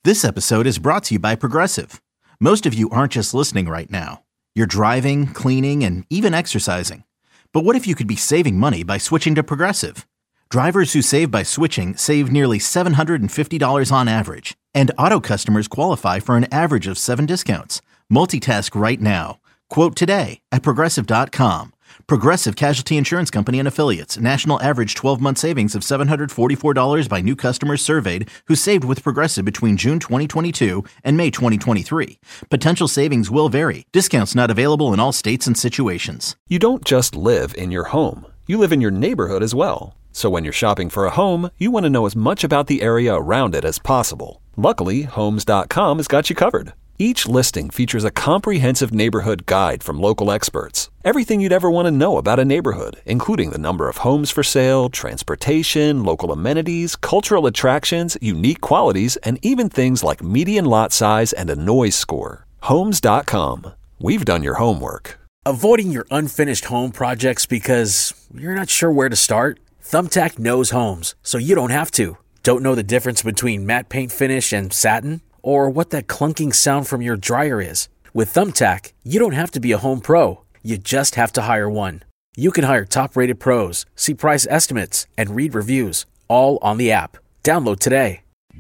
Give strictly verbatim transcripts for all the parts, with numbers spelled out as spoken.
This episode is brought to you by Progressive. Most of you aren't just listening right now. You're driving, cleaning, and even exercising. But what if you could be saving money by switching to Progressive? Drivers who save by switching save nearly seven hundred fifty dollars on average. And auto customers qualify for an average of seven discounts. Multitask right now. Quote today at Progressive dot com. Progressive Casualty Insurance Company and Affiliates. National average twelve-month savings of seven hundred forty-four dollars by new customers surveyed who saved with Progressive between June twenty twenty-two and May twenty twenty-three. Potential savings will vary. Discounts not available in all states and situations. You don't just live in your home. You live in your neighborhood as well. So when you're shopping for a home, you want to know as much about the area around it as possible. Luckily, Homes dot com has got you covered. Each listing features a comprehensive neighborhood guide from local experts. Everything you'd ever want to know about a neighborhood, including the number of homes for sale, transportation, local amenities, cultural attractions, unique qualities, and even things like median lot size and a noise score. Homes dot com. We've done your homework. Avoiding your unfinished home projects because you're not sure where to start? Thumbtack knows homes, so you don't have to. Don't know the difference between matte paint finish and satin? Or what that clunking sound from your dryer is? With Thumbtack, you don't have to be a home pro. You just have to hire one. You can hire top-rated pros, see price estimates, and read reviews, all on the app. Download today.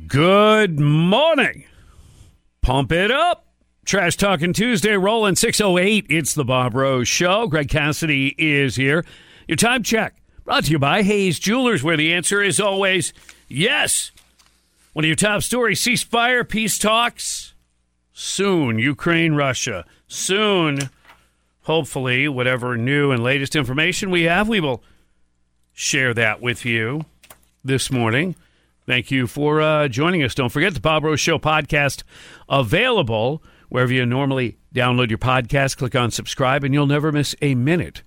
Good morning. Pump it up. Trash Talking Tuesday, rolling six oh eight. It's the Bob Rose Show. Greg Cassidy is here. Your time check brought to you by Hayes Jewelers, where the answer is always yes. One of your top stories, ceasefire, peace talks. Soon, Ukraine, Russia. Soon, hopefully, whatever new and latest information we have, we will share that with you this morning. Thank you for uh, joining us. Don't forget the Bob Rose Show podcast available wherever you normally download your podcast. Click on subscribe, and you'll never miss a minute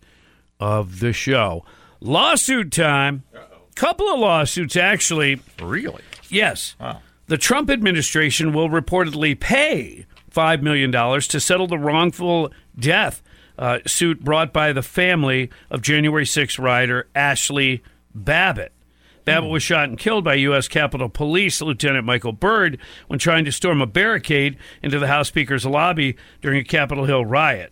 of the show. Lawsuit time. Uh-oh. Couple of lawsuits, actually. Really? Yes. Wow. The Trump administration will reportedly pay five million dollars to settle the wrongful death uh, suit brought by the family of January sixth rioter Ashley Babbitt. Babbitt was shot and killed by U S Capitol Police Lieutenant Michael Byrd when trying to storm a barricade into the House Speaker's lobby during a Capitol Hill riot.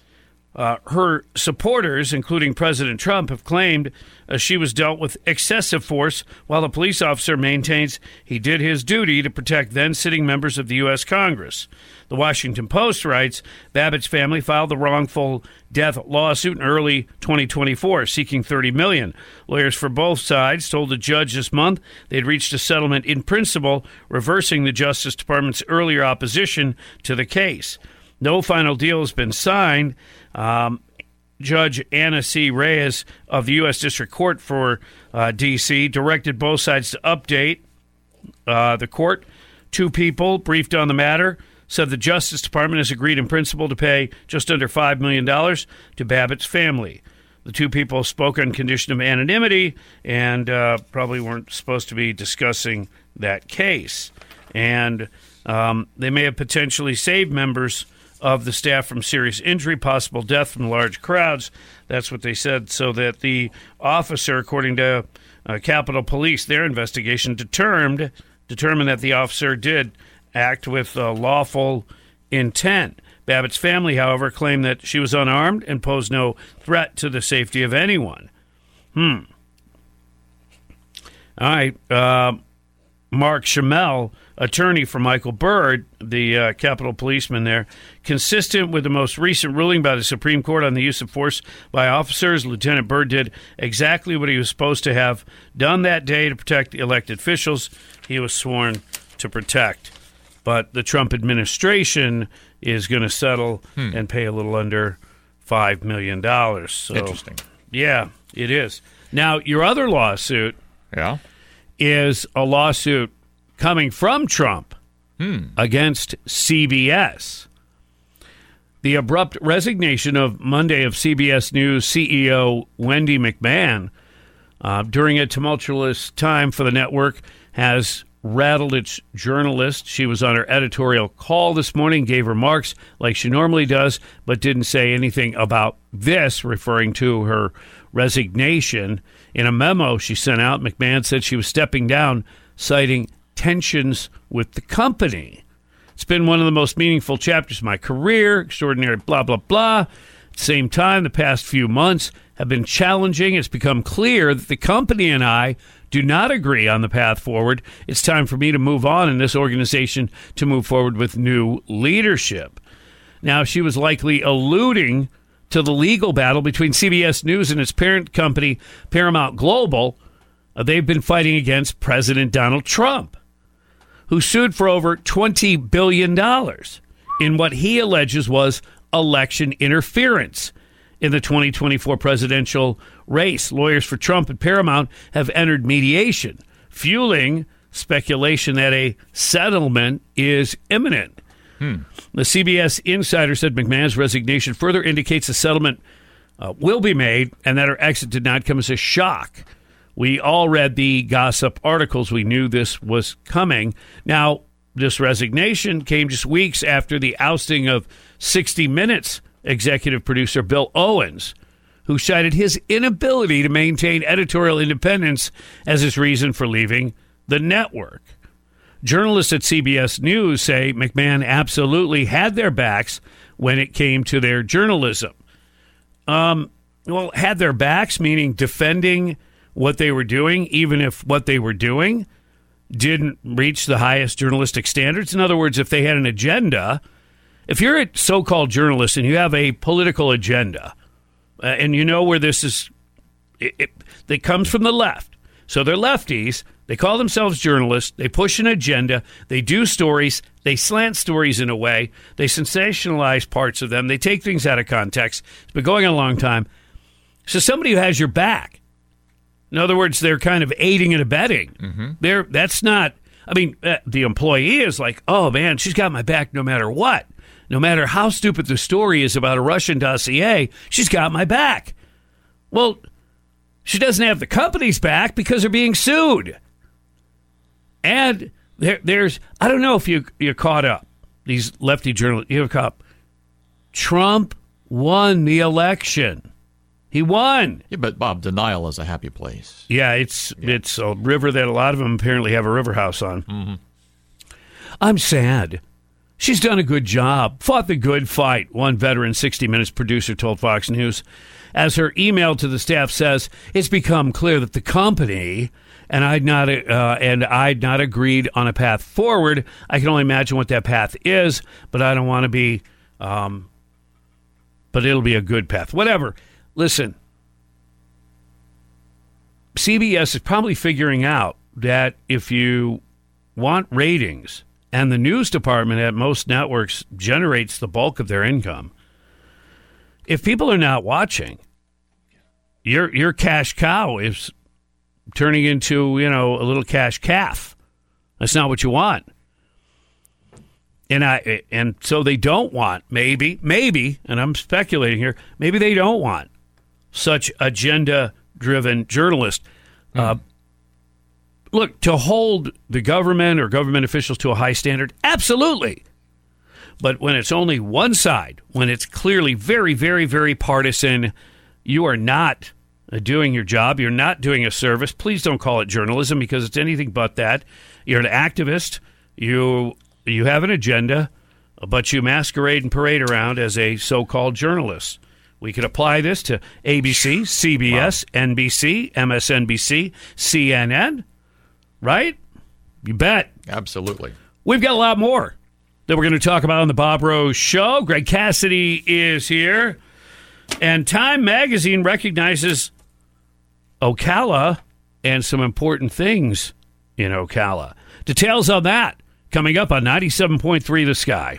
Uh, her supporters, including President Trump, have claimed uh, she was dealt with excessive force, while the police officer maintains he did his duty to protect then-sitting members of the U S Congress. The Washington Post writes, Babbitt's family filed the wrongful death lawsuit in early twenty twenty-four, seeking thirty million dollars. Lawyers for both sides told the judge this month they'd reached a settlement in principle, reversing the Justice Department's earlier opposition to the case. No final deal has been signed. Um, Judge Anna C. Reyes of the U S District Court for uh, D C directed both sides to update uh, the court. Two people briefed on the matter said the Justice Department has agreed in principle to pay just under five million dollars to Babbitt's family. The two people spoke on condition of anonymity and uh, probably weren't supposed to be discussing that case. And um, they may have potentially saved members of the staff from serious injury, possible death from large crowds. That's what they said, so that the officer, according to uh, Capitol Police, their investigation determined, determined that the officer did act with uh, lawful intent. Babbitt's family, however, claimed that she was unarmed and posed no threat to the safety of anyone. Hmm. All right. Uh, Mark Schimmel, attorney for Michael Byrd, the uh, Capitol policeman there, consistent with the most recent ruling by the Supreme Court on the use of force by officers, Lieutenant Byrd did exactly what he was supposed to have done that day to protect the elected officials he was sworn to protect. But the Trump administration is going to settle hmm. and pay a little under five million dollars. So, interesting. Yeah, it is. Now, your other lawsuit yeah. is a lawsuit coming from Trump hmm. against C B S. The abrupt resignation of Monday of C B S News C E O Wendy McMahon uh, during a tumultuous time for the network has rattled its journalists. She was on her editorial call this morning, gave remarks like she normally does, but didn't say anything about this, referring to her resignation. In a memo she sent out, McMahon said she was stepping down, citing tensions with the company. It's been one of the most meaningful chapters of my career, extraordinary, blah, blah, blah. At the same time, the past few months have been challenging. It's become clear that the company and I do not agree on the path forward. It's time for me to move on in this organization to move forward with new leadership. Now, she was likely alluding to the legal battle between C B S News and its parent company, Paramount Global. Uh, they've been fighting against President Donald Trump, who sued for over twenty billion dollars in what he alleges was election interference in the twenty twenty-four presidential race. Lawyers for Trump and Paramount have entered mediation, fueling speculation that a settlement is imminent. Hmm. The C B S insider said McMahon's resignation further indicates a settlement uh, will be made and that her exit did not come as a shock. We all read the gossip articles. We knew this was coming. Now, this resignation came just weeks after the ousting of sixty minutes executive producer Bill Owens, who cited his inability to maintain editorial independence as his reason for leaving the network. Journalists at C B S News say McMahon absolutely had their backs when it came to their journalism. Um, well, had their backs, meaning defending what they were doing, even if what they were doing didn't reach the highest journalistic standards. In other words, if they had an agenda, if you're a so-called journalist and you have a political agenda, uh, and you know where this is, it, it, it comes from the left. So they're lefties. They call themselves journalists. They push an agenda. They do stories. They slant stories in a way. They sensationalize parts of them. They take things out of context. It's been going on a long time. So somebody who has your back. In other words, they're kind of aiding and abetting. Mm-hmm. They're, that's not, I mean, uh, the employee is like, oh, man, she's got my back no matter what. No matter how stupid the story is about a Russian dossier, she's got my back. Well, she doesn't have the company's back because they're being sued. And there, there's, I don't know if you, you're caught up, these lefty journalists, you're caught up. Trump won the election. He won. Yeah, but Bob, denial is a happy place. Yeah, it's yeah. it's a river that a lot of them apparently have a river house on. Mm-hmm. I'm sad. She's done a good job. Fought the good fight, one veteran sixty minutes producer told Fox News. As her email to the staff says, it's become clear that the company and I'd not uh, and I'd not agreed on a path forward. I can only imagine what that path is, but I don't want to be. Um, but it'll be a good path. Whatever. Listen, C B S is probably figuring out that if you want ratings, and the news department at most networks generates the bulk of their income, if people are not watching, your your cash cow is turning into, you know, a little cash calf. That's not what you want. And I and so they don't want, maybe, maybe, and I'm speculating here, maybe they don't want such agenda-driven journalists. Mm. Uh, look, to hold the government or government officials to a high standard, absolutely. But when it's only one side, when it's clearly very, very, very partisan, you are not doing your job. You're not doing a service. Please don't call it journalism because it's anything but that. You're an activist. You you have an agenda, but you masquerade and parade around as a so-called journalist. We could apply this to A B C, C B S, wow. N B C, M S N B C, C N N, right? You bet. Absolutely. We've got a lot more that we're going to talk about on the Bob Rose Show. Greg Cassidy is here. And Time Magazine recognizes Ocala and some important things in Ocala. Details on that coming up on ninety-seven point three The Sky.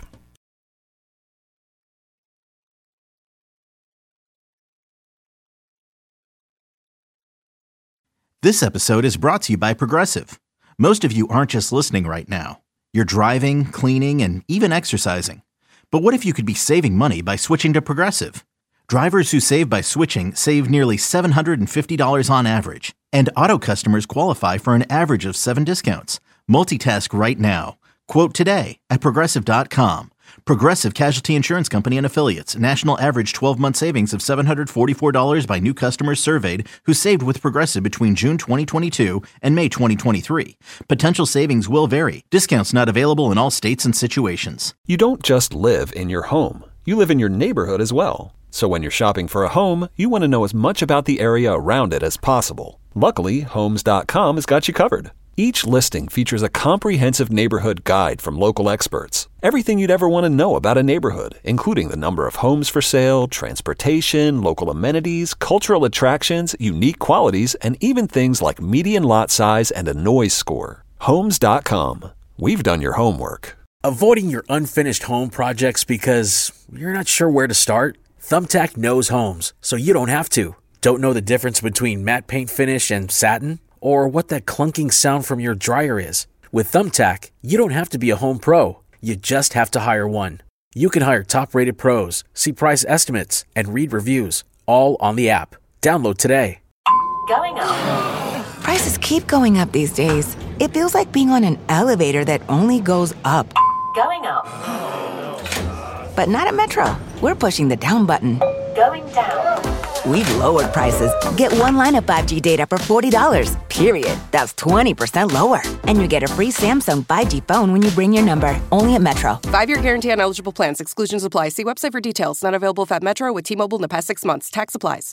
This episode is brought to you by Progressive. Most of you aren't just listening right now. You're driving, cleaning, and even exercising. But what if you could be saving money by switching to Progressive? Drivers who save by switching save nearly seven hundred fifty dollars on average. And auto customers qualify for an average of seven discounts. Multitask right now. Quote today at Progressive dot com. Progressive Casualty Insurance Company and Affiliates. National average twelve-month savings of seven hundred forty-four dollars by new customers surveyed who saved with Progressive between June twenty twenty-two and May twenty twenty-three. Potential savings will vary. Discounts not available in all states and situations. You don't just live in your home. You live in your neighborhood as well. So when you're shopping for a home, you want to know as much about the area around it as possible. Luckily, Homes dot com has got you covered. Each listing features a comprehensive neighborhood guide from local experts. Everything you'd ever want to know about a neighborhood, including the number of homes for sale, transportation, local amenities, cultural attractions, unique qualities, and even things like median lot size and a noise score. Homes dot com. We've done your homework. Avoiding your unfinished home projects because you're not sure where to start? Thumbtack knows homes, so you don't have to. Don't know the difference between matte paint finish and satin? Or what that clunking sound from your dryer is? With Thumbtack, you don't have to be a home pro. You just have to hire one. You can hire top-rated pros, see price estimates, and read reviews, all on the app. Download today. Going up. Prices keep going up these days. It feels like being on an elevator that only goes up. Going up. But not at Metro. We're pushing the down button. Going down. We've lowered prices. Get one line of five G data for forty dollars, period. That's twenty percent lower. And you get a free Samsung five G phone when you bring your number. Only at Metro. Five-year guarantee on eligible plans. Exclusions apply. See website for details. Not available at Metro with T-Mobile in the past six months. Tax applies.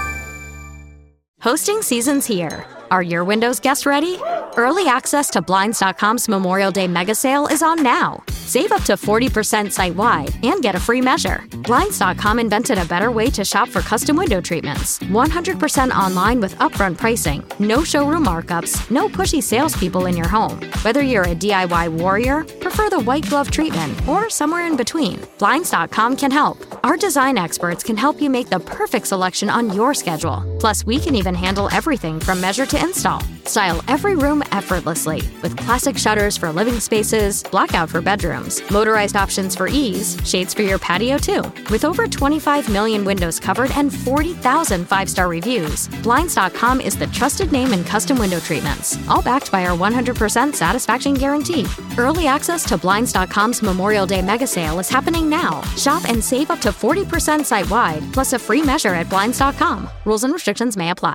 Hosting season's here. Are your windows guests ready? Early access to Blinds dot com's Memorial Day mega sale is on now. Save up to forty percent site-wide and get a free measure. Blinds dot com invented a better way to shop for custom window treatments. one hundred percent online with upfront pricing, no showroom markups, no pushy salespeople in your home. Whether you're a D I Y warrior, prefer the white glove treatment, or somewhere in between, Blinds dot com can help. Our design experts can help you make the perfect selection on your schedule. Plus, we can even handle everything from measure to install. Style every room effortlessly with classic shutters for living spaces, blackout for bedrooms, motorized options for ease, shades for your patio too. With over twenty-five million windows covered and forty thousand five-star reviews, Blinds dot com is the trusted name in custom window treatments, all backed by our one hundred percent satisfaction guarantee. Early access to Blinds dot com's Memorial Day mega sale is happening now. Shop and save up to forty percent site-wide, plus a free measure at Blinds dot com. Rules and restrictions may apply.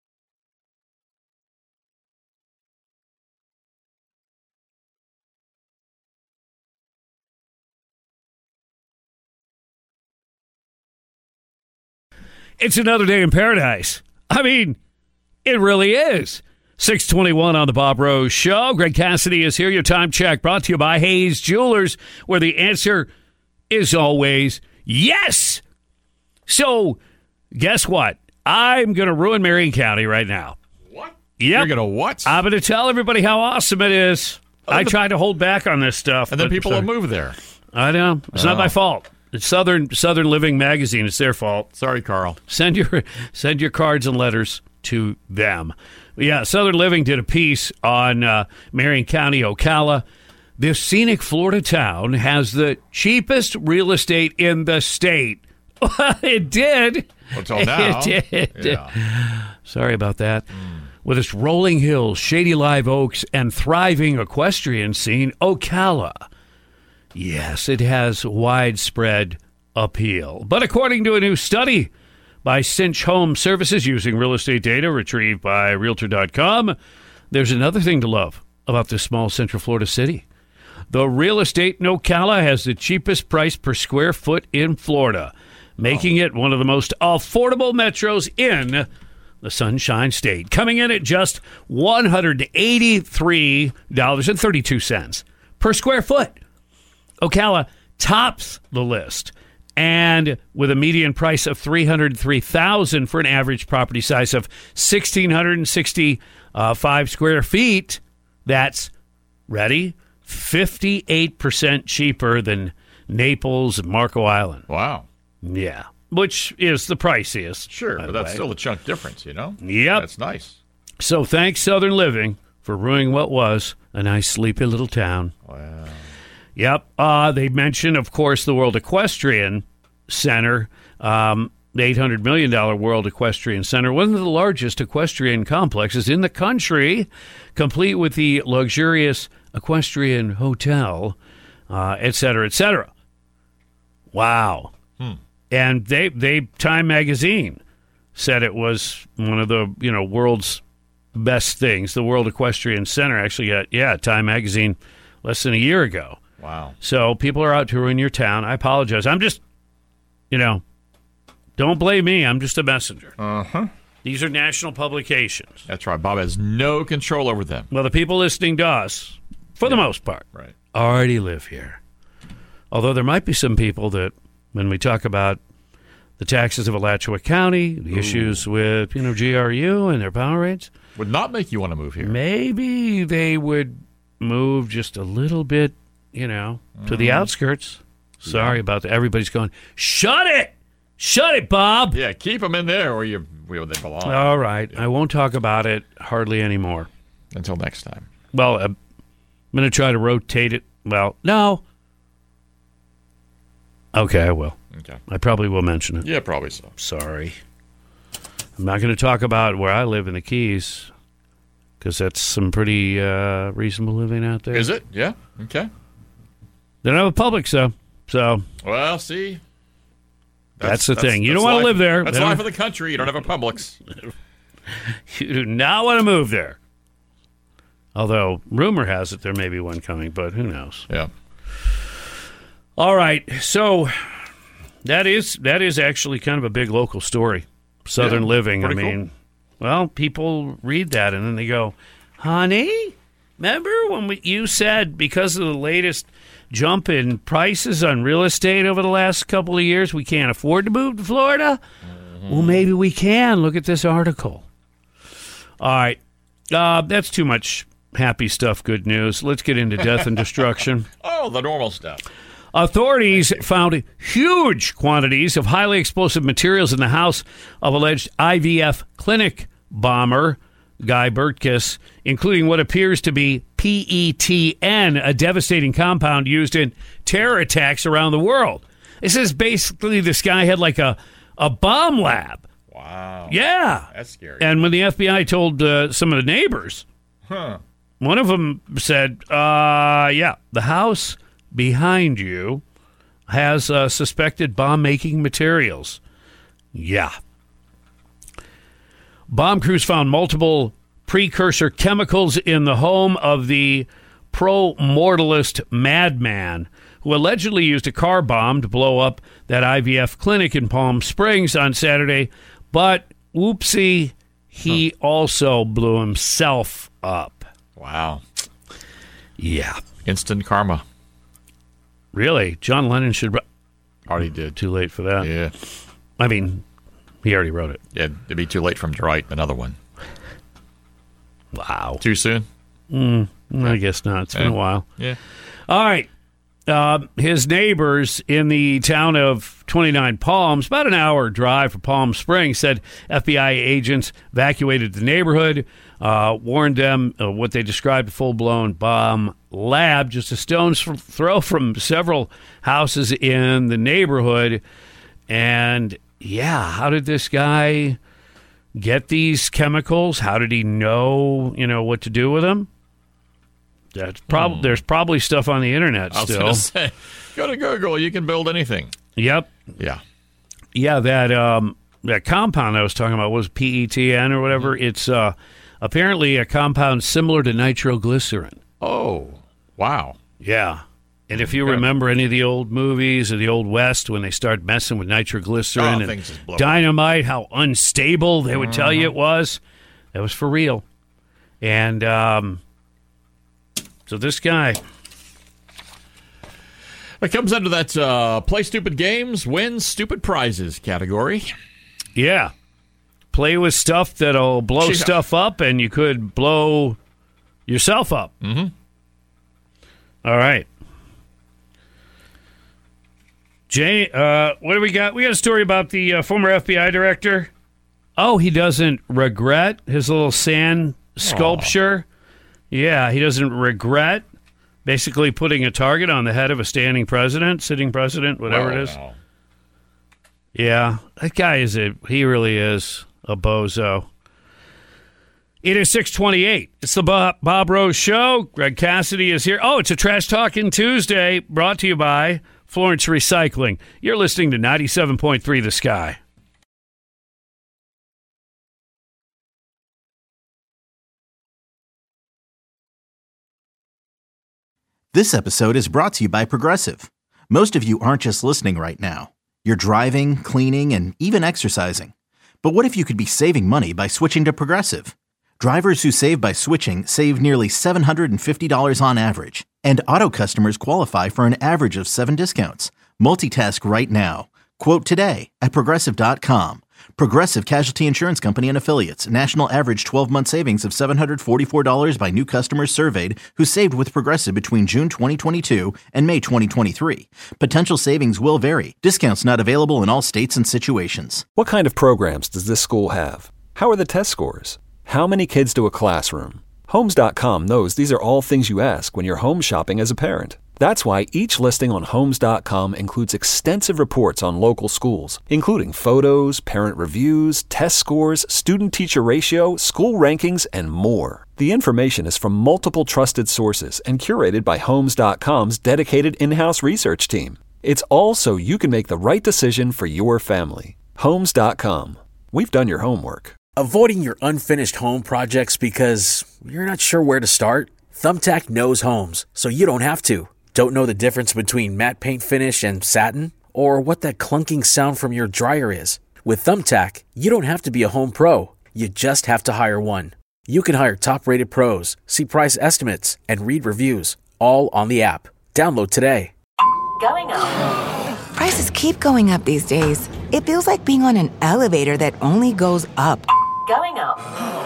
It's another day in paradise. I mean, it really is. six twenty-one on the Bob Rose Show. Greg Cassidy is here. Your time check brought to you by Hayes Jewelers, where the answer is always yes. So, guess what? I'm going to ruin Marion County right now. What? Yep. You're going to what? I'm going to tell everybody how awesome it is. Oh, I the... tried to hold back on this stuff. And then people will move there. I know. It's oh. not my fault. It's Southern Southern Living Magazine. It's their fault. Sorry, Carl. Send your send your cards and letters to them. Yeah, Southern Living did a piece on uh, Marion County, Ocala. This scenic Florida town has the cheapest real estate in the state. It did. Until now. It did. Yeah. Sorry about that. Mm. With its rolling hills, shady live oaks, and thriving equestrian scene, Ocala. Yes, it has widespread appeal. But according to a new study by Cinch Home Services using real estate data retrieved by Realtor dot com, there's another thing to love about this small Central Florida city. The real estate in Ocala has the cheapest price per square foot in Florida, making oh. it one of the most affordable metros in the Sunshine State, coming in at just one hundred eighty-three dollars and thirty-two cents per square foot. Ocala tops the list, and with a median price of three hundred three thousand dollars for an average property size of one thousand six hundred sixty-five square feet, that's, ready, fifty-eight percent cheaper than Naples and Marco Island. Wow. Yeah, which is the priciest. Sure, but that's way. still a chunk difference, you know? Yep. That's nice. So thanks, Southern Living, for ruining what was a nice, sleepy little town. Wow. Yep. Uh, they mentioned, of course, the World Equestrian Center, um, the eight hundred million dollars World Equestrian Center, one of the largest equestrian complexes in the country, complete with the luxurious equestrian hotel, uh, et cetera, et cetera. Wow. Hmm. And they they Time magazine said it was one of the, you know, world's best things. The World Equestrian Center actually got, yeah, Time magazine less than a year ago. Wow. So people are out to ruin your town. I apologize. I'm just, you know, don't blame me. I'm just a messenger. Uh-huh. These are national publications. That's right. Bob has no control over them. Well, the people listening to us, for the most part, Right. already live here. Although there might be some people that, when we talk about the taxes of Alachua County, the Ooh. issues with, you know, G R U and their power rates, Would not make you want to move here. maybe they would move just a little bit, you know, to the outskirts. Sorry about that. Everybody's going, shut it! Shut it, Bob! Yeah, keep them in there where, you, where they belong. All right. I won't talk about it hardly anymore. Until next time. Well, I'm going to try to rotate it. Well, no. Okay, I will. Okay. I probably will mention it. Yeah, probably so. Sorry. I'm not going to talk about where I live in the Keys, because that's some pretty uh, reasonable living out there. Is it? Yeah. Okay. They don't have a Publix, though. So Well, see. that's, the thing. You don't want to life- live there. That's They don't- life of the country. You don't have a Publix. You do not want to move there. Although, rumor has it there may be one coming, but who knows? Yeah. All right, so that is that is actually kind of a big local story. Southern Yeah, living. I pretty cool. mean, well, people read that and then they go, "Honey, remember when we, you said because of the latest jump in prices on real estate over the last couple of years, we can't afford to move to Florida? Mm-hmm. Well, maybe we can. Look at this article." All right, uh, that's too much happy stuff. Good news. Let's get into death and destruction. Oh, the normal stuff. Authorities found huge quantities of highly explosive materials in the house of alleged I V F clinic bomber Guy Burtkiss, including what appears to be P E T N, a devastating compound used in terror attacks around the world. It says basically this guy had like a, a bomb lab. Wow. Yeah. That's scary. And when the F B I told uh, some of the neighbors, Huh. one of them said, uh, yeah, the house behind you has uh, suspected bomb-making materials. Yeah. Bomb crews found multiple precursor chemicals in the home of the pro-mortalist madman who allegedly used a car bomb to blow up that I V F clinic in Palm Springs on Saturday. But, whoopsie, he huh. also blew himself up. Wow. Yeah. Instant karma. Really? John Lennon should... Already did. Too late for that. Yeah. I mean, he already wrote it. Yeah, it'd be too late for him to write another one. Wow. Too soon? Mm, I guess not. It's yeah. been a while. Yeah. All right. Uh, his neighbors in the town of twenty-nine Palms, about an hour drive from Palm Springs, said F B I agents evacuated the neighborhood, uh, warned them of what they described a full-blown bomb lab just a stone's throw from several houses in the neighborhood. And, yeah, how did this guy get these chemicals? How did he know, you know, what to do with them? That's prob- hmm. There's probably stuff on the internet I was still. gonna say, go to Google. You can build anything. Yep. Yeah. Yeah, that um, that compound I was talking about was P E T N or whatever. Mm-hmm. It's uh, apparently a compound similar to nitroglycerin. Oh, wow. Yeah. And if you yeah. remember any of the old movies of the Old West when they start messing with nitroglycerin oh, and dynamite, how unstable they would mm-hmm. tell you it was, that was for real. And... um So this guy... It comes under that uh, play stupid games, win stupid prizes category. Yeah. Play with stuff that'll blow yeah. stuff up, and you could blow yourself up. Mm-hmm. All right. Jay, uh, what do we got? We got a story about the uh, former F B I director. Oh, he doesn't regret his little sand sculpture. Aww. Yeah, he doesn't regret basically putting a target on the head of a standing president, sitting president, whatever well, it is. No. Yeah, that guy is a, he really is a bozo. It is six twenty-eight. It's the Bob, Bob Rose Show. Greg Cassidy is here. Oh, it's a Trash Talking Tuesday brought to you by Florence Recycling. You're listening to ninety-seven point three The Sky. This episode is brought to you by Progressive. Most of you aren't just listening right now. You're driving, cleaning, and even exercising. But what if you could be saving money by switching to Progressive? Drivers who save by switching save nearly seven hundred fifty dollars on average. And auto customers qualify for an average of seven discounts. Multitask right now. Quote today at Progressive dot com. Progressive Casualty Insurance Company and Affiliates. National average twelve-month savings of seven hundred forty-four dollars by new customers surveyed who saved with Progressive between June twenty twenty-two and May twenty twenty-three. Potential savings will vary. Discounts not available in all states and situations. What kind of programs does this school have? How are the test scores? How many kids to a classroom? Homes dot com knows these are all things you ask when you're home shopping as a parent. That's why each listing on Homes dot com includes extensive reports on local schools, including photos, parent reviews, test scores, student-teacher ratio, school rankings, and more. The information is from multiple trusted sources and curated by Homes dot com's dedicated in-house research team. It's all so you can make the right decision for your family. Homes dot com. We've done your homework. Avoiding your unfinished home projects because you're not sure where to start? Thumbtack knows homes, so you don't have to. Don't know the difference between matte paint finish and satin? Or what that clunking sound from your dryer is? With Thumbtack, you don't have to be a home pro. You just have to hire one. You can hire top-rated pros, see price estimates, and read reviews, all on the app. Download today. Going up. Prices keep going up these days. It feels like being on an elevator that only goes up. Going up.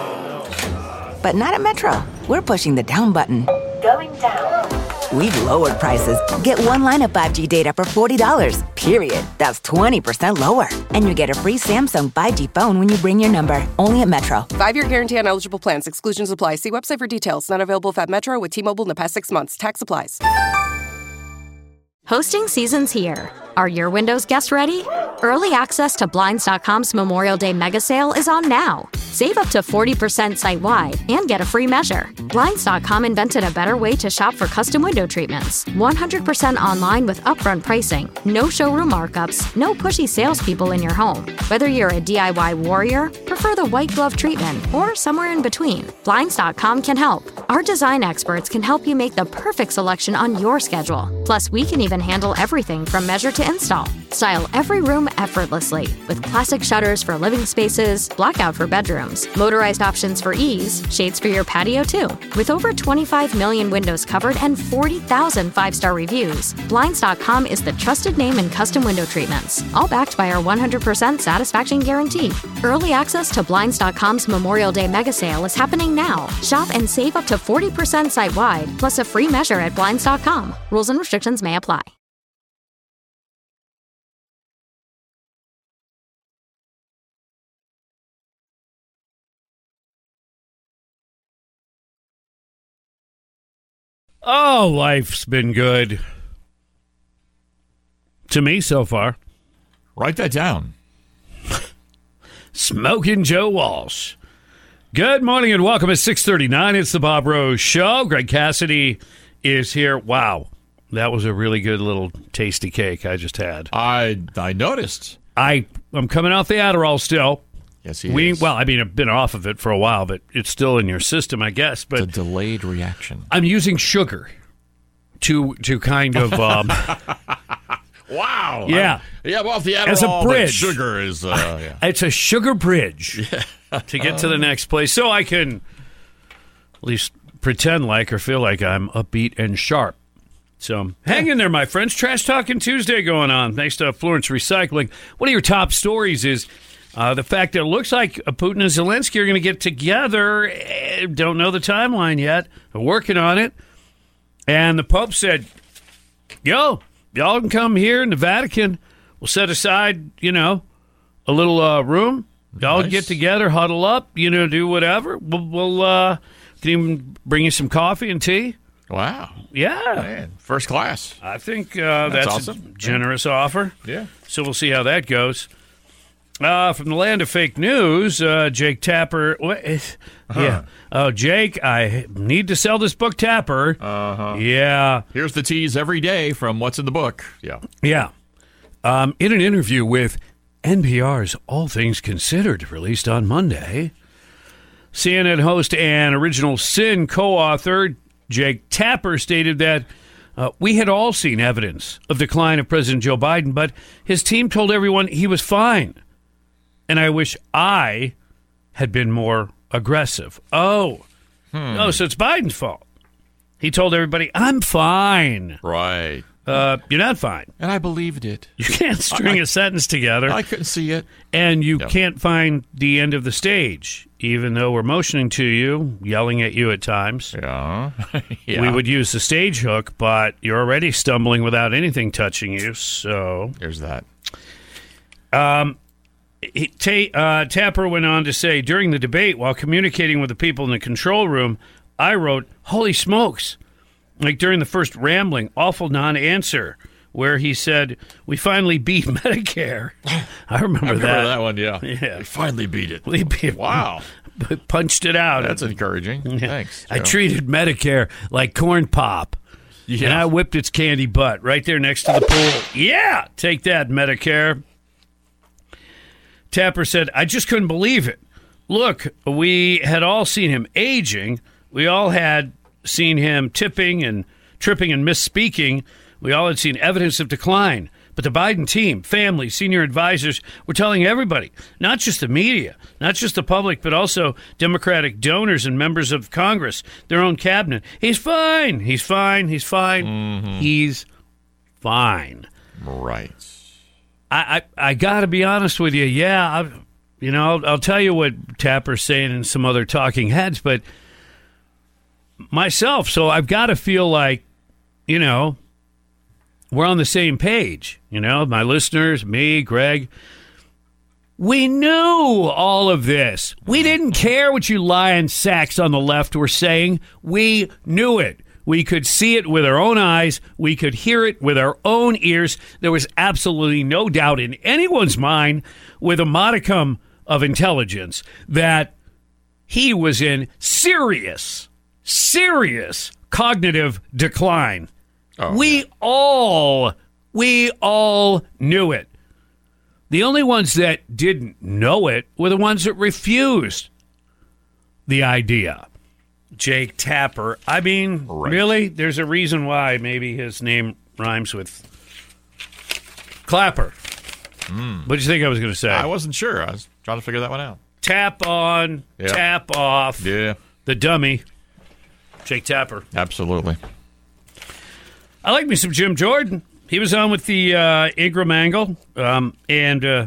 But not at Metro. We're pushing the down button. Going down. We've lowered prices. Get one line of five G data for forty dollars, period. That's twenty percent lower. And you get a free Samsung five G phone when you bring your number. Only at Metro. Five-year guarantee on eligible plans. Exclusions apply. See website for details. Not available if at Metro with T-Mobile in the past six months. Tax applies. Hosting season's here. Are your windows guest ready? Early access to Blinds dot com's Memorial Day mega sale is on now. Save up to forty percent site-wide and get a free measure. Blinds dot com invented a better way to shop for custom window treatments. one hundred percent online with upfront pricing. No showroom markups, no pushy salespeople in your home. Whether you're a D I Y warrior, prefer the white glove treatment, or somewhere in between, Blinds dot com can help. Our design experts can help you make the perfect selection on your schedule. Plus, we can even handle everything from measure to install. Style every room effortlessly with classic shutters for living spaces, blackout for bedrooms, motorized options for ease, shades for your patio too. With over twenty-five million windows covered and forty thousand five-star reviews, Blinds dot com is the trusted name in custom window treatments, all backed by our one hundred percent satisfaction guarantee. Early access to Blinds dot com's Memorial Day mega sale is happening now. Shop and save up to forty percent site-wide, plus a free measure at Blinds dot com. Rules and restrictions may apply. Oh, life's been good to me so far. Write that down. Smoking Joe Walsh. Good morning and welcome at six thirty-nine. It's the Bob Rose Show. Greg Cassidy is here. Wow, that was a really good little tasty cake I just had. I I noticed. I, I'm coming off the Adderall still. Yes, he we, is. Well, I mean, I've been off of it for a while, but it's still in your system, I guess. But it's a delayed reaction. I'm using sugar to to kind of... Um, wow. Yeah. I, yeah, well, the Adderall, as a bridge. Sugar is... Uh, yeah. It's a sugar bridge yeah. to get to the next place, so I can at least pretend like or feel like I'm upbeat and sharp. So hang in there, my friends. Trash Talking Tuesday going on. Thanks to Florence Recycling. One of your top stories is... Uh, the fact that it looks like Putin and Zelensky are going to get together. Eh, don't know the timeline yet. They're working on it. And the Pope said, yo, y'all can come here in the Vatican. We'll set aside, you know, a little uh, room. Y'all Nice. get together, huddle up, you know, do whatever. We'll, we'll uh, can even bring you some coffee and tea. Wow. Yeah. Man, first class. I think uh, that's, That's a awesome. generous offer. Yeah. So we'll see how that goes. Uh, from the land of fake news, uh, Jake Tapper. What, Uh-huh. Yeah. Oh, Jake, I need to sell this book, Tapper. Uh-huh. Yeah. Here's the tease every day from what's in the book. Yeah. Yeah. Um, in an interview with N P R's All Things Considered, released on Monday, C N N host and Original Sin co-author Jake Tapper stated that uh, we had all seen evidence of decline of President Joe Biden, but his team told everyone he was fine. And I wish I had been more aggressive. Oh. Hmm. Oh, so it's Biden's fault. He told everybody, I'm fine. Right. Uh, you're not fine. And I believed it. You can't string I, a sentence together. I couldn't see it. And you Yep. can't find the end of the stage, even though we're motioning to you, yelling at you at times. Yeah. yeah. We would use the stage hook, but you're already stumbling without anything touching you, so... There's that. Um, he, ta- uh, Tapper went on to say, during the debate, while communicating with the people in the control room, I wrote, holy smokes. Like during the first rambling, awful non-answer, where he said, we finally beat Medicare. I remember, I remember that. that one, yeah. Yeah. We finally beat it. We beat, Wow. Punched it out. That's encouraging. Yeah. Thanks. I Joe. treated Medicare like corn pop. Yeah. And I whipped its candy butt right there next to the pool. Yeah, take that, Medicare. Tapper said, I just couldn't believe it. Look, we had all seen him aging. We all had seen him tipping and tripping and misspeaking. We all had seen evidence of decline. But the Biden team, family, senior advisors were telling everybody, not just the media, not just the public, but also Democratic donors and members of Congress, their own cabinet. He's fine. He's fine. He's fine. Mm-hmm. He's fine. Right. I, I, I got to be honest with you. Yeah, I, you know, I'll, I'll tell you what Tapper's saying and some other talking heads, but myself, so I've got to feel like, you know, we're on the same page. You know, my listeners, me, Greg. We knew all of this. We didn't care what you lying sacks on the left were saying. We knew it. We could see it with our own eyes. We could hear it with our own ears. There was absolutely no doubt in anyone's mind with a modicum of intelligence that he was in serious, serious cognitive decline. Oh, we yeah. all, we all knew it. The only ones that didn't know it were the ones that refused the idea. Jake Tapper. I mean, right. Really? There's a reason why maybe his name rhymes with Clapper. Mm. What did you think I was going to say? I wasn't sure. I was trying to figure that one out. Tap on, Yeah. tap off. Yeah. The dummy. Jake Tapper. Absolutely. I like me some Jim Jordan. He was on with the uh, Ingram Angle um, and uh,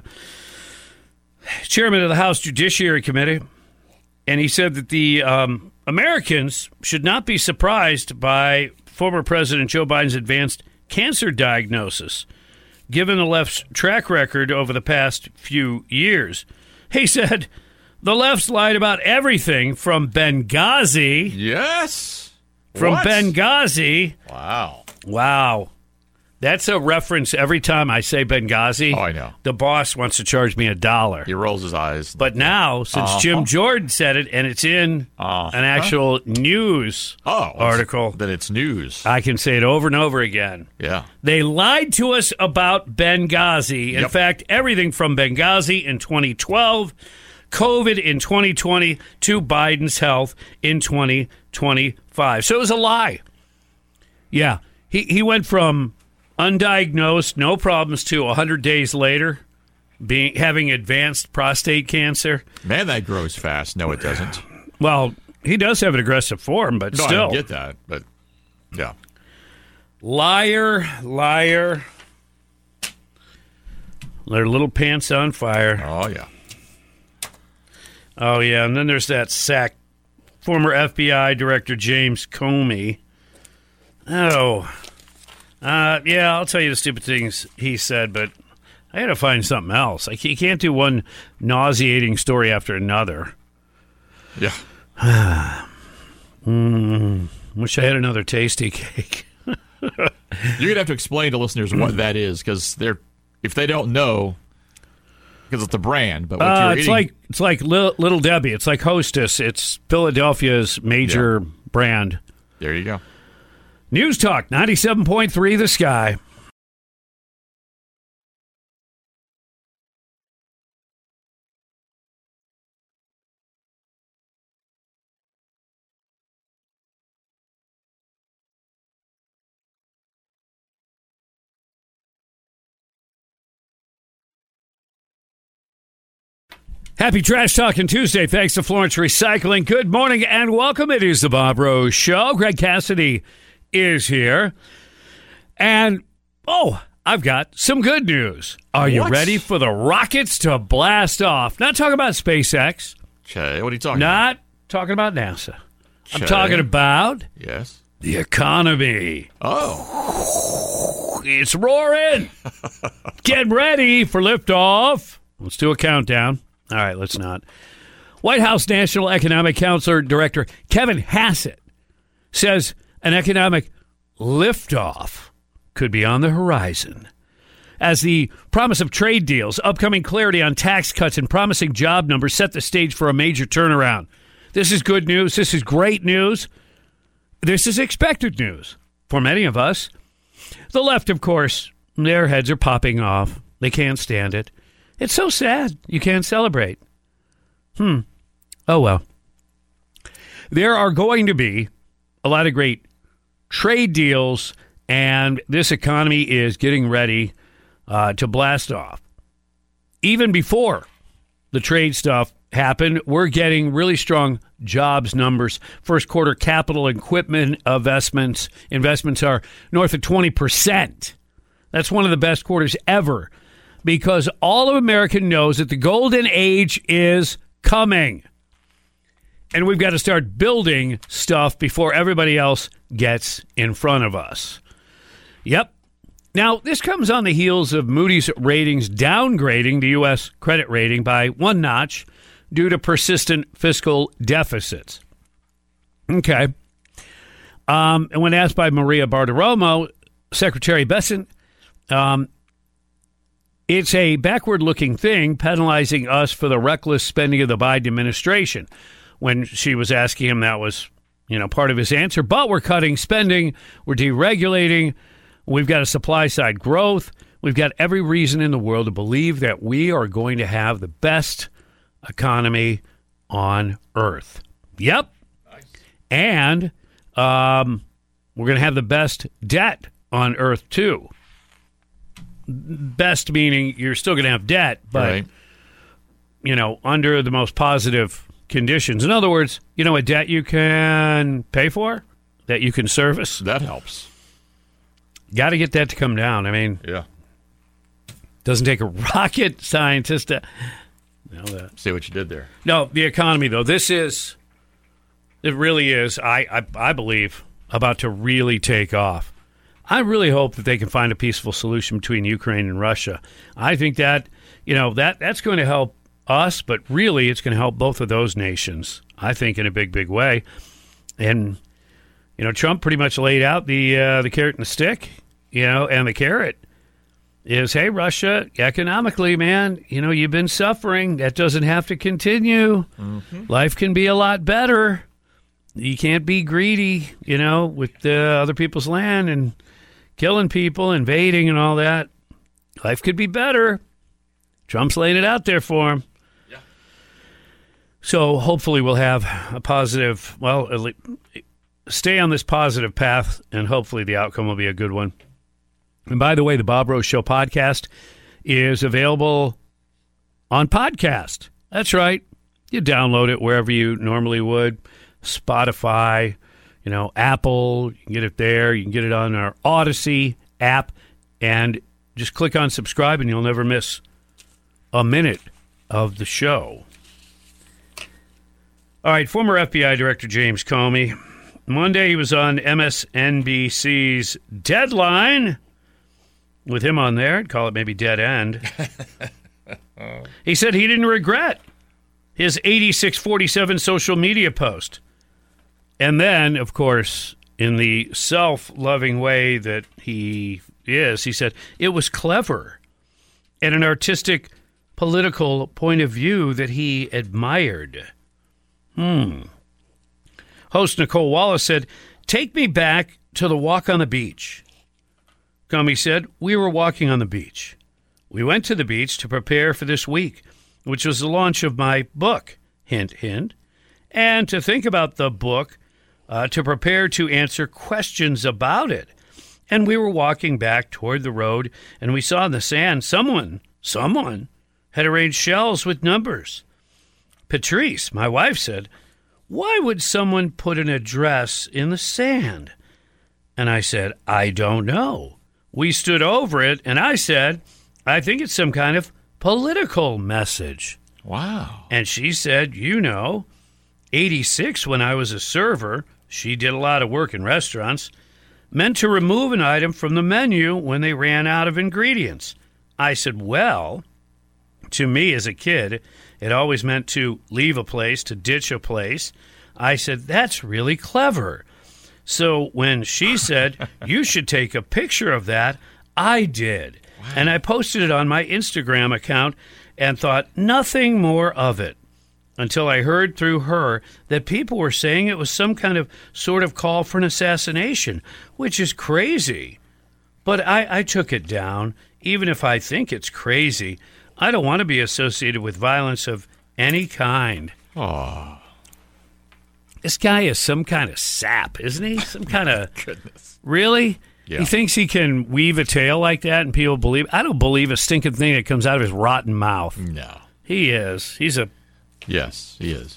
chairman of the House Judiciary Committee. And he said that the um, Americans should not be surprised by former President Joe Biden's advanced cancer diagnosis, given the left's track record over the past few years. He said the left's lied about everything from Benghazi. Yes. From What? Benghazi. Wow. Wow. That's a reference every time I say Benghazi. Oh, I know. The boss wants to charge me a dollar. He rolls his eyes. But now, since Uh-huh. Jim Jordan said it, and it's in Uh-huh. an actual news oh, article, then it's news. I can say it over and over again. Yeah. They lied to us about Benghazi. In Yep. fact, everything from Benghazi in twenty twelve, COVID in twenty twenty, to Biden's health in twenty twenty-five. So it was a lie. Yeah. He, he went from undiagnosed, no problems, to one hundred days later, being having advanced prostate cancer. Man, that grows fast. No, it doesn't. Well, he does have an aggressive form, but No, I still. don't get that. But, yeah. Liar, liar. Their little pants on fire. Oh, yeah. Oh, yeah. And then there's that sack, former F B I Director James Comey. Oh. Uh, yeah, I'll tell you the stupid things he said, but I had to find something else. Like, you can't do one nauseating story after another. Yeah. mm, wish I had another tasty cake. You're going to have to explain to listeners what that is, because they're if they don't know, because it's a brand. But what Uh, you're it's eating, like it's like Little, Little Debbie. It's like Hostess. It's Philadelphia's major Yeah. brand. there you go. News Talk ninety-seven point three The Sky. Happy Trash Talking Tuesday. Thanks to Florence Recycling. Good morning and welcome. It is the Bob Rose Show. Greg Cassidy is here. And, oh, I've got some good news. Are you What? ready for the rockets to blast off? Not talking about SpaceX. Okay, what are you talking Not talking about NASA. I'm Okay. talking about about? Yes. the economy. Oh. It's roaring. Get ready for liftoff. Let's do a countdown. All right, let's not. White House National Economic Counselor Director Kevin Hassett says an economic liftoff could be on the horizon as the promise of trade deals, upcoming clarity on tax cuts, and promising job numbers set the stage for a major turnaround. This is good news. This is great news. This is expected news for many of us. The left, of course, their heads are popping off. They can't stand it. It's so sad you can't celebrate. Hmm. Oh, well. There are going to be a lot of great trade deals, and this economy is getting ready uh, to blast off. Even before the trade stuff happened, we're getting really strong jobs numbers. First quarter capital equipment investments, investments are north of twenty percent. That's one of the best quarters ever, because all of America knows that the golden age is coming. And we've got to start building stuff before everybody else gets in front of us. Yep. Now, this comes on the heels of Moody's ratings downgrading the U S credit rating by one notch due to persistent fiscal deficits. Okay. Um, and when asked by Maria Bartiromo, Secretary Bessent, um, it's a backward-looking thing, penalizing us for the reckless spending of the Biden administration. When she was asking him, that was, you know, part of his answer. But we're cutting spending. We're deregulating. We've got a supply-side growth. We've got every reason in the world to believe that we are going to have the best economy on Earth. Yep. Nice. And um, we're going to have the best debt on Earth, too. Best meaning you're still going to have debt, but, Right. you know, under the most positive conditions. In other words, you know, a debt you can pay for, that you can service. That helps. Got to get that to come down. I mean, Yeah. doesn't take a rocket scientist to know that. See what you did there. No, the economy, though. This is, it really is, I, I, I believe, about to really take off. I really hope that they can find a peaceful solution between Ukraine and Russia. I think that, you know, that that's going to help us, but really it's going to help both of those nations, I think, in a big, big way. And, you know, Trump pretty much laid out the uh, the carrot and the stick, you know, and the carrot is, hey, Russia, economically, man, you know, you've been suffering. That doesn't have to continue. Mm-hmm. Life can be a lot better. You can't be greedy, you know, with uh, other people's land and killing people, invading and all that. Life could be better. Trump's laying it out there for him. Yeah. So hopefully we'll have a positive, well, at least stay on this positive path, and hopefully the outcome will be a good one. And by the way, the Bob Rose Show podcast is available on podcast. That's right. You download it wherever you normally would. Spotify, you know, Apple, you can get it there. You can get it on our Odyssey app, and just click on subscribe and you'll never miss a minute of the show. All right, former F B I Director James Comey. Monday he was on M S N B C's Deadline. With him on there, I'd call it maybe Dead End. He said he didn't regret his eighty-six forty-seven social media post. And then, of course, in the self-loving way that he is, he said, it was clever and an artistic political point of view that he admired. Hmm. Host Nicole Wallace said, "Take me back to the walk on the beach." Comey said, "We were walking on the beach. We went to the beach to prepare for this week, which was the launch of my book, hint, hint, and to think about the book, uh, to prepare to answer questions about it. And we were walking back toward the road, and we saw in the sand someone, someone had arranged shells with numbers. Patrice, my wife, said, 'Why would someone put an address in the sand?' And I said, 'I don't know.' We stood over it, and I said, 'I think it's some kind of political message.'" Wow. And she said, "You know, eighty-six, when I was a server, she did a lot of work in restaurants, meant to remove an item from the menu when they ran out of ingredients." I said, "Well, to me as a kid, it always meant to leave a place, to ditch a place." I said, "That's really clever." So when she said, "You should take a picture of that," I did. Wow. And I posted it on my Instagram account and thought nothing more of it until I heard through her that people were saying it was some kind of sort of call for an assassination, which is crazy. But I, I took it down. Even if I think it's crazy, I don't want to be associated with violence of any kind. Oh. This guy is some kind of sap, isn't he? Some kind of... Goodness. Really? Yeah. He thinks he can weave a tale like that and people believe... I don't believe a stinking thing that comes out of his rotten mouth. No. He is. He's a... Yes, he is.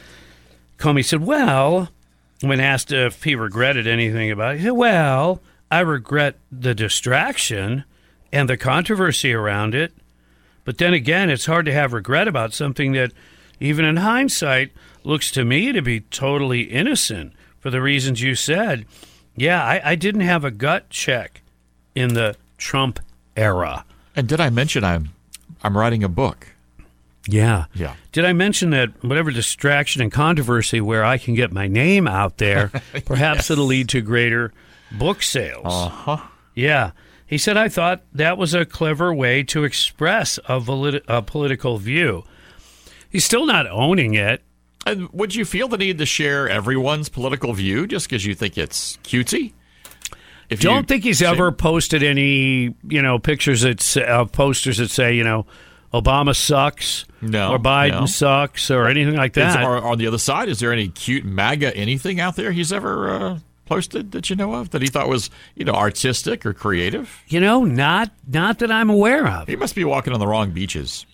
Comey said, well, when asked if he regretted anything about it, he said, well, I regret the distraction and the controversy around it. But then again, it's hard to have regret about something that, even in hindsight, looks to me to be totally innocent for the reasons you said. Yeah, I, I didn't have a gut check in the Trump era. And did I mention I'm I'm writing a book? Yeah. Yeah. Did I mention that whatever distraction and controversy where I can get my name out there, perhaps yes. it'll lead to greater book sales? Uh-huh. Yeah. He said, I thought that was a clever way to express a, valid- a political view. He's still not owning it. And would you feel the need to share everyone's political view just because you think it's cutesy? If Don't you think he's say- ever posted any, you know, pictures that say, uh, posters that say, you know, Obama sucks, no, or Biden no. sucks, or anything like that. Is, or on the other side, is there any cute MAGA anything out there he's ever uh, posted that you know of that he thought was, you know, artistic or creative? You know, not not that I'm aware of. He must be walking on the wrong beaches.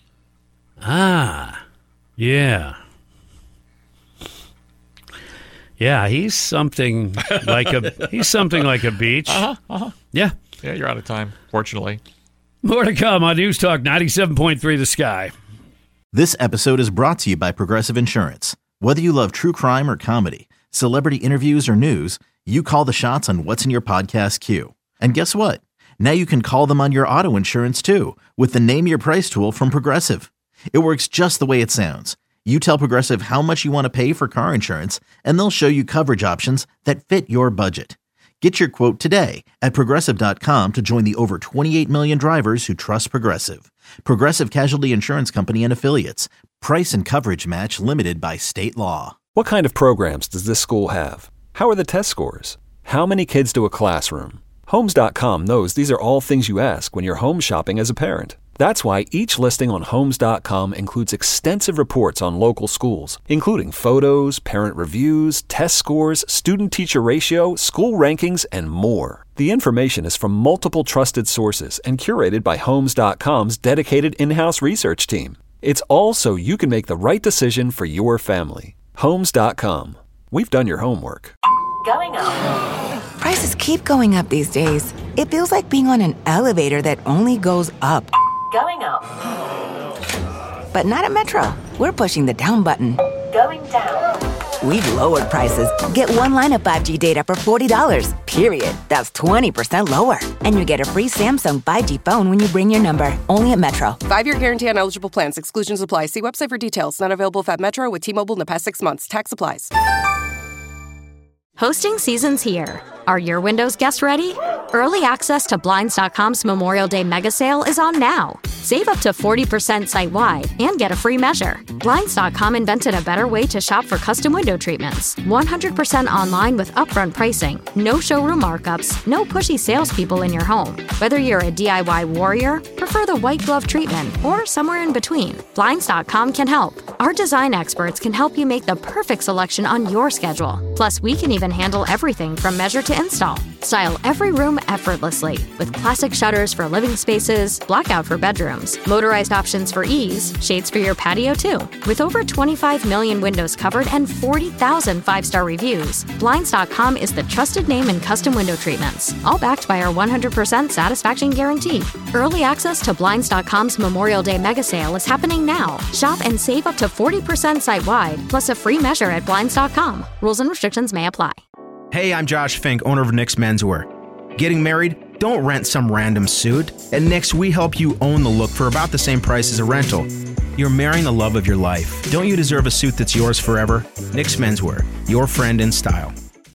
Ah, yeah. Yeah, he's something like a he's something like a beach. Uh-huh, uh-huh. Yeah. Yeah, you're out of time, fortunately. More to come on News Talk ninety-seven point three The Sky. This episode is brought to you by Progressive Insurance. Whether you love true crime or comedy, celebrity interviews or news, you call the shots on what's in your podcast queue. And guess what? Now you can call them on your auto insurance too with the Name Your Price tool from Progressive. It works just the way it sounds. You tell Progressive how much you want to pay for car insurance, and they'll show you coverage options that fit your budget. Get your quote today at Progressive dot com to join the over twenty-eight million drivers who trust Progressive. Progressive Casualty Insurance Company and Affiliates. Price and coverage match limited by state law. What kind of programs does this school have? How are the test scores? How many kids do a classroom? Homes dot com knows these are all things you ask when you're home shopping as a parent. That's why each listing on Homes dot com includes extensive reports on local schools, including photos, parent reviews, test scores, student-teacher ratio, school rankings, and more. The information is from multiple trusted sources and curated by Homes dot com's dedicated in-house research team. It's all so you can make the right decision for your family. Homes dot com. We've done your homework. Going up. Prices keep going up these days. It feels like being on an elevator that only goes up. Going up. But not at Metro. We're pushing the down button. Going down. We've lowered prices. Get one line of five G data for forty dollars, period. That's twenty percent lower. And you get a free Samsung five G phone when you bring your number. Only at Metro. Five-year guarantee on eligible plans. Exclusions apply. See website for details. Not available if at Metro with T-Mobile in the past six months. Tax applies. Hosting season's here. Are your windows guest ready? Early access to Blinds dot com's Memorial Day mega sale is on now. Save up to forty percent site-wide and get a free measure. Blinds dot com invented a better way to shop for custom window treatments. one hundred percent online with upfront pricing, no showroom markups, no pushy salespeople in your home. Whether you're a D I Y warrior, prefer the white glove treatment, or somewhere in between, Blinds dot com can help. Our design experts can help you make the perfect selection on your schedule. Plus, we can even handle everything from measure to install. Style every room effortlessly with classic shutters for living spaces, blackout for bedrooms, motorized options for ease, shades for your patio too. With over twenty-five million windows covered and forty thousand five-star reviews, Blinds dot com is the trusted name in custom window treatments, all backed by our one hundred percent satisfaction guarantee. Early access to Blinds dot com's Memorial Day mega sale is happening now. Shop and save up to forty percent site-wide, plus a free measure at Blinds dot com. Rules and restrictions may apply. Hey, I'm Josh Fink, owner of Nick's Menswear. Getting married? Don't rent some random suit. At Nick's, we help you own the look for about the same price as a rental. You're marrying the love of your life. Don't you deserve a suit that's yours forever? Nick's Menswear, your friend in style.